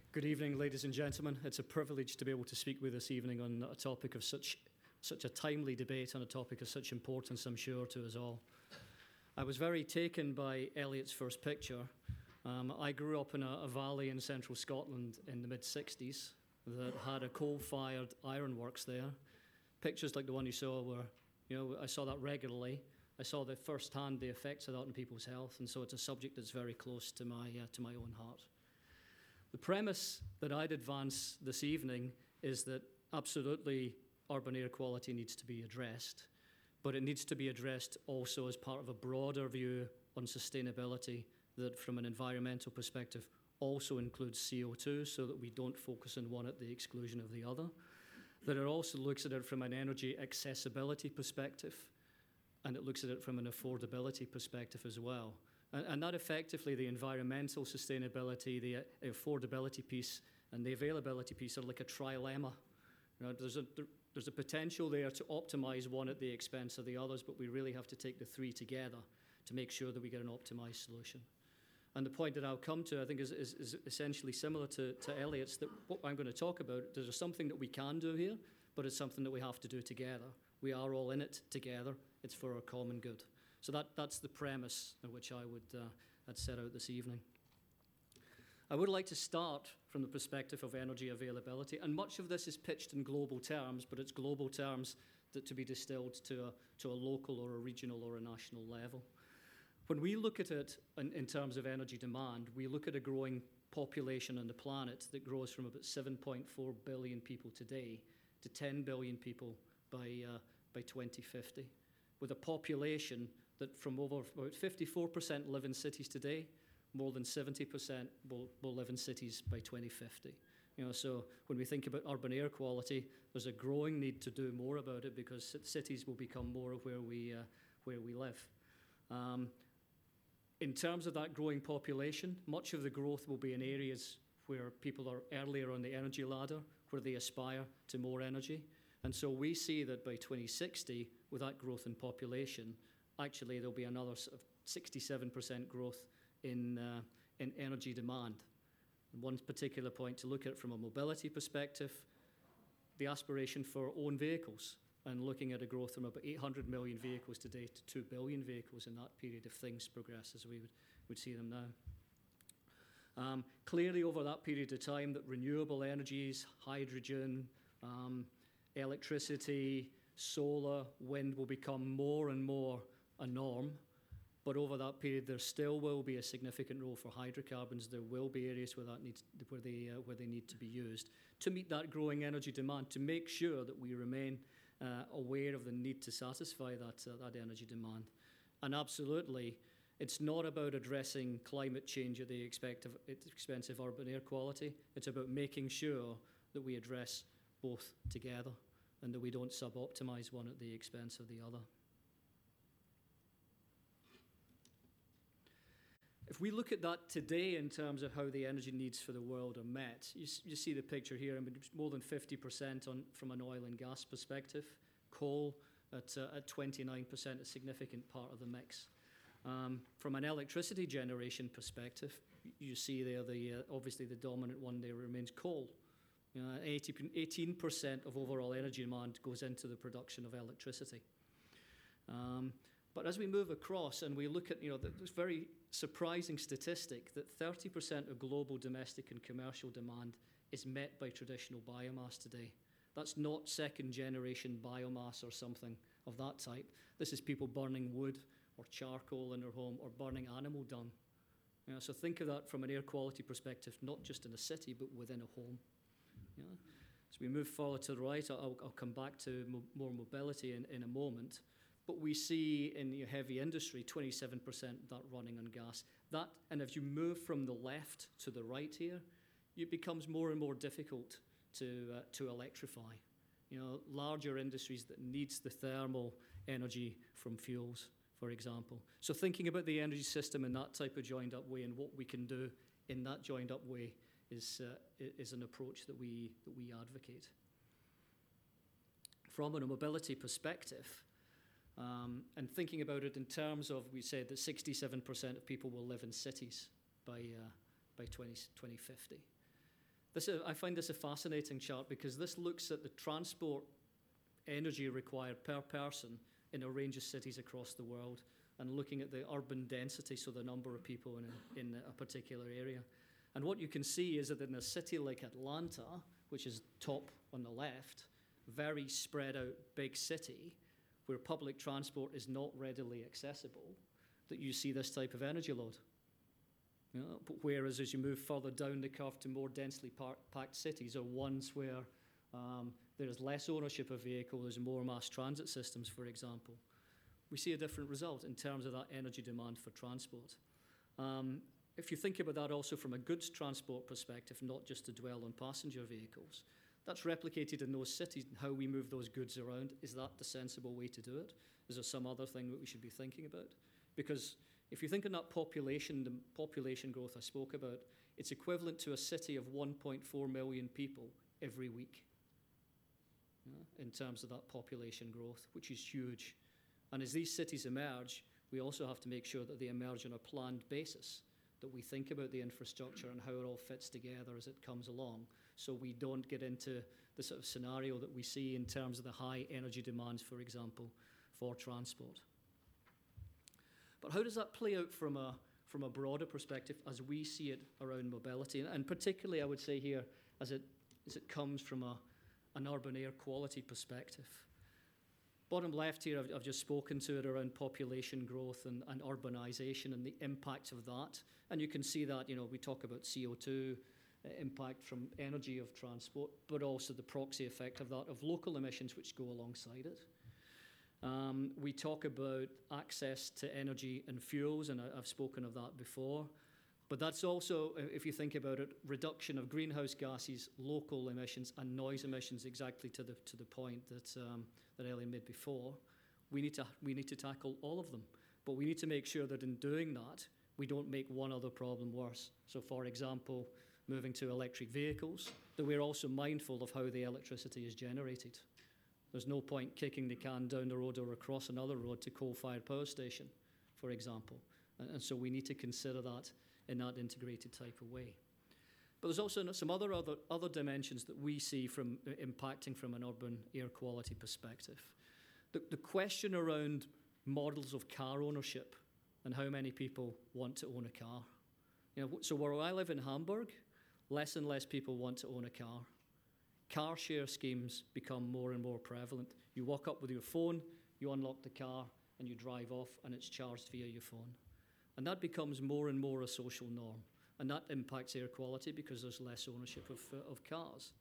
Good evening, ladies and gentlemen. It's a privilege to be able to speak with you this evening on a topic of such a timely debate, on a topic of such importance, I'm sure, to us all. I was very taken by Eliot's first picture. I grew up in a valley in central Scotland in the mid-60s that had a coal-fired ironworks there. Pictures like the one you saw were, I saw that regularly. I saw firsthand the effects of that on people's health, and so it's a subject that's very close to my own heart. The premise that I'd advance this evening is that absolutely urban air quality needs to be addressed, but it needs to be addressed also as part of a broader view on sustainability that from an environmental perspective also includes CO2 so that we don't focus on one at the exclusion of the other. That it also looks at it from an energy accessibility perspective, and it looks at it from an affordability perspective as well. And that effectively, the environmental sustainability, the affordability piece, and the availability piece are like a trilemma. There's a potential there to optimize one at the expense of the others, but we really have to take the three together to make sure that we get an optimized solution. And the point that I'll come to, I think, is essentially similar to Eliot's, that what I'm going to talk about, there's something that we can do here, but it's something that we have to do together. We are all in it together. It's for our common good. So that's the premise in which I'd set out this evening. I would like to start from the perspective of energy availability, and much of this is pitched in global terms, but it's global terms that to be distilled to a local or a regional or a national level. When we look at it in terms of energy demand, we look at a growing population on the planet that grows from about 7.4 billion people today to 10 billion people by 2050, with a population that from over about 54% live in cities today, more than 70% will live in cities by 2050. So when we think about urban air quality, there's a growing need to do more about it because cities will become more of where we live. In terms of that growing population, much of the growth will be in areas where people are earlier on the energy ladder, where they aspire to more energy. And so we see that by 2060, with that growth in population, actually there'll be another sort of 67% growth in energy demand. And one particular point to look at from a mobility perspective, the aspiration for own vehicles, and looking at a growth from about 800 million vehicles today to 2 billion vehicles in that period if things progress as we would see them now. Clearly over that period of time that renewable energies, hydrogen, electricity, solar, wind will become more and more a norm. But over that period, there still will be a significant role for hydrocarbons. There will be areas where they need to be used to meet that growing energy demand, to make sure that we remain aware of the need to satisfy that energy demand. And absolutely, it's not about addressing climate change at the expense of urban air quality. It's about making sure that we address both together and that we don't sub-optimize one at the expense of the other. If we look at that today in terms of how the energy needs for the world are met, you see the picture here. I mean, more than 50% from an oil and gas perspective. Coal at 29%, a significant part of the mix. From an electricity generation perspective, you see there obviously the dominant one there remains coal. 18% of overall energy demand goes into the production of electricity. But as we move across and we look at, this very surprising statistic that 30% of global domestic and commercial demand is met by traditional biomass today. That's not second-generation biomass or something of that type. This is people burning wood or charcoal in their home or burning animal dung. So think of that from an air quality perspective, not just in a city, but within a home. As we move forward to the right, I'll come back to more mobility in a moment. But we see in the heavy industry, 27% that running on gas. And if you move from the left to the right here, it becomes more and more difficult to electrify. Larger industries that needs the thermal energy from fuels, for example. So thinking about the energy system in that type of joined-up way and what we can do in that joined-up way is an approach that we advocate. From a mobility perspective, and thinking about it in terms of, we said that 67% of people will live in cities by 2050. I find this a fascinating chart because this looks at the transport energy required per person in a range of cities across the world and looking at the urban density, so the number of people in a particular area. And what you can see is that in a city like Atlanta, which is top on the left, very spread out big city, where public transport is not readily accessible, that you see this type of energy load. You know, but whereas as you move further down the curve to more densely packed cities or ones where there's less ownership of vehicles, there's more mass transit systems, for example, we see a different result in terms of that energy demand for transport. If you think about that also from a goods transport perspective, not just to dwell on passenger vehicles, that's replicated in those cities and how we move those goods around. Is that the sensible way to do it? Is there some other thing that we should be thinking about? Because if you think on that population, the population growth I spoke about, it's equivalent to a city of 1.4 million people every week, in terms of that population growth, which is huge. And as these cities emerge, we also have to make sure that they emerge on a planned basis, that we think about the infrastructure and how it all fits together as it comes along, so we don't get into the sort of scenario that we see in terms of the high energy demands, for example, for transport. But how does that play out from a broader perspective as we see it around mobility? And particularly, I would say here, as it comes from an urban air quality perspective. Bottom left here, I've just spoken to it around population growth and urbanization and the impact of that. And you can see that, we talk about CO2 impact from energy of transport, but also the proxy effect of that, of local emissions which go alongside it. We talk about access to energy and fuels, and I've spoken of that before. But that's also, if you think about it, reduction of greenhouse gases, local emissions, and noise emissions, exactly to the point that Ellie made before. We need to tackle all of them, but we need to make sure that in doing that, we don't make one other problem worse. So, for example, moving to electric vehicles, that we're also mindful of how the electricity is generated. There's no point kicking the can down the road or across another road to coal-fired power station, for example. And so we need to consider that in that integrated type of way. But there's also some other dimensions that we see from impacting from an urban air quality perspective. The question around models of car ownership and how many people want to own a car. So where I live in Hamburg, less and less people want to own a car. Car share schemes become more and more prevalent. You walk up with your phone, you unlock the car, and you drive off, and it's charged via your phone. And that becomes more and more a social norm. And that impacts air quality because there's less ownership of cars.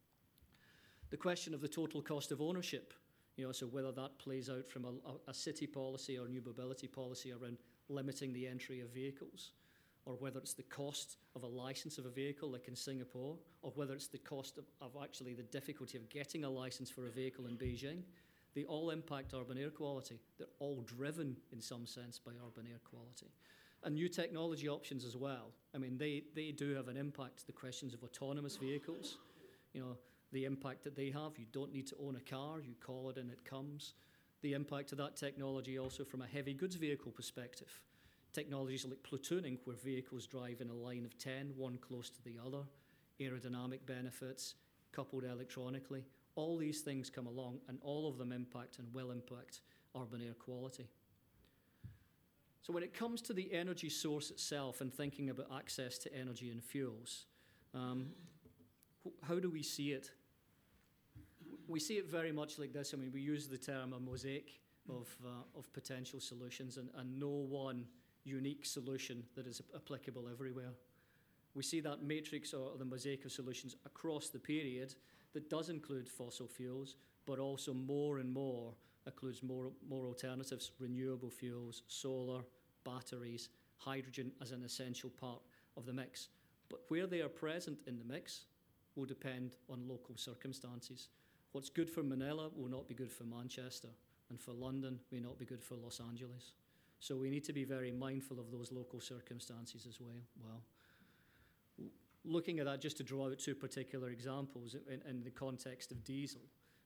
The question of the total cost of ownership, so whether that plays out from a city policy or new mobility policy around limiting the entry of vehicles, or whether it's the cost of a license of a vehicle like in Singapore, or whether it's the cost of actually the difficulty of getting a license for a vehicle in Beijing, they all impact urban air quality. They're all driven in some sense by urban air quality. And new technology options as well. I mean, they do have an impact. The questions of autonomous vehicles, the impact that they have. You don't need to own a car. You call it and it comes. The impact of that technology also from a heavy goods vehicle perspective. Technologies like platooning, where vehicles drive in a line of 10, one close to the other. Aerodynamic benefits, coupled electronically. All these things come along, and all of them impact and will impact urban air quality. So when it comes to the energy source itself and thinking about access to energy and fuels, how do we see it? We see it very much like this. I mean, we use the term a mosaic of potential solutions and no one unique solution that is applicable everywhere. We see that matrix or the mosaic of solutions across the period that does include fossil fuels, but also more and more includes more alternatives, renewable fuels, solar, batteries, hydrogen as an essential part of the mix. But where they are present in the mix will depend on local circumstances. What's good for Manila will not be good for Manchester, and for London may not be good for Los Angeles. So we need to be very mindful of those local circumstances as well. Looking at that, just to draw out two particular examples in the context of diesel,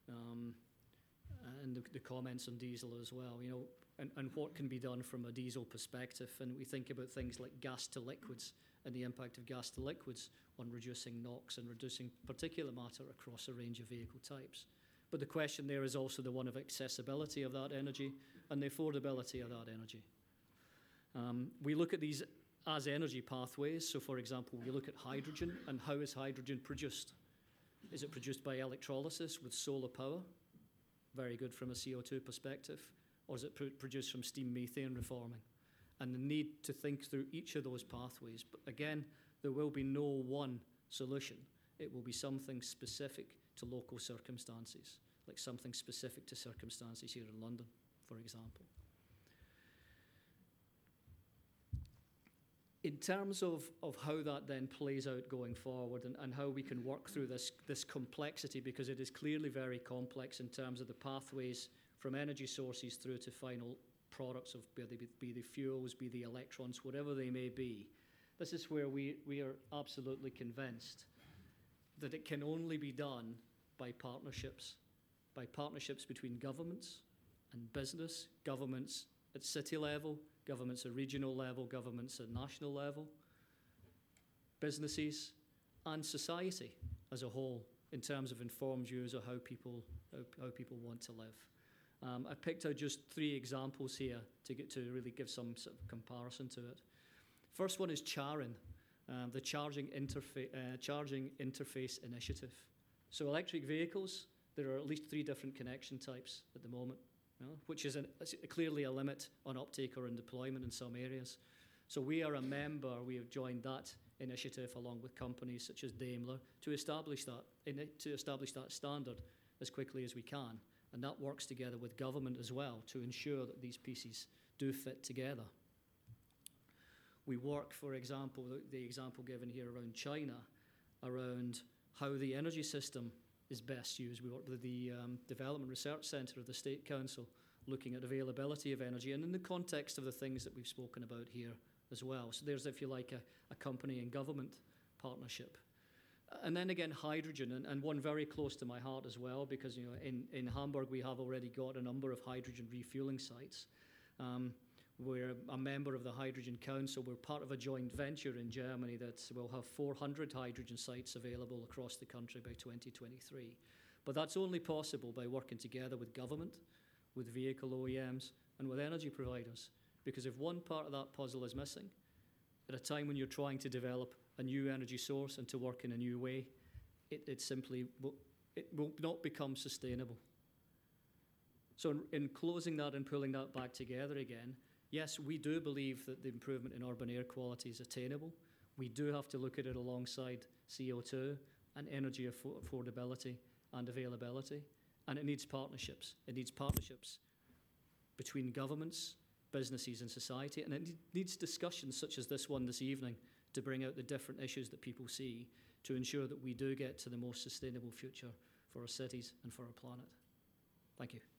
and the comments on diesel as well, and what can be done from a diesel perspective. And we think about things like gas to liquids and the impact of gas to liquids on reducing NOx and reducing particulate matter across a range of vehicle types. But the question there is also the one of accessibility of that energy and the affordability of that energy. We look at these as energy pathways. So, for example, we look at hydrogen and how is hydrogen produced? Is it produced by electrolysis with solar power? Very good from a CO2 perspective. Or is it produced from steam methane reforming? And the need to think through each of those pathways. But again, there will be no one solution. It will be something specific to local circumstances, like something specific to circumstances here in London, for example. In terms of how that then plays out going forward and how we can work through this complexity, because it is clearly very complex in terms of the pathways from energy sources through to final products of be the fuels, be the electrons, whatever they may be. This is where we are absolutely convinced that it can only be done by partnerships between governments and business, governments at city level, governments at regional level, governments at national level, businesses, and society as a whole in terms of informed views of how people want to live. I picked out just 3 examples here to really give some sort of comparison to it. First one is CHARIN, the Charging Interface Initiative. So electric vehicles, there are at least 3 different connection types at the moment, which is clearly a limit on uptake or in deployment in some areas. So we are a member, we have joined that initiative along with companies such as Daimler to establish that standard as quickly as we can. And that works together with government as well to ensure that these pieces do fit together. We work, for example, the example given here around China, around how the energy system is best used. We work with the Development Research Centre of the State Council, looking at availability of energy and in the context of the things that we've spoken about here as well. So there's, if you like, a company and government partnership. And then again, hydrogen, and one very close to my heart as well, because in Hamburg we have already got a number of hydrogen refueling sites. We're a member of the Hydrogen Council. We're part of a joint venture in Germany that will have 400 hydrogen sites available across the country by 2023. But that's only possible by working together with government, with vehicle OEMs, and with energy providers. Because if one part of that puzzle is missing, at a time when you're trying to develop a new energy source and to work in a new way, it simply will not become sustainable. So in closing that and pulling that back together again, yes, we do believe that the improvement in urban air quality is attainable. We do have to look at it alongside CO2 and energy affordability and availability. And it needs partnerships. It needs partnerships between governments, businesses and society. And it needs discussions such as this one this evening to bring out the different issues that people see to ensure that we do get to the most sustainable future for our cities and for our planet. Thank you.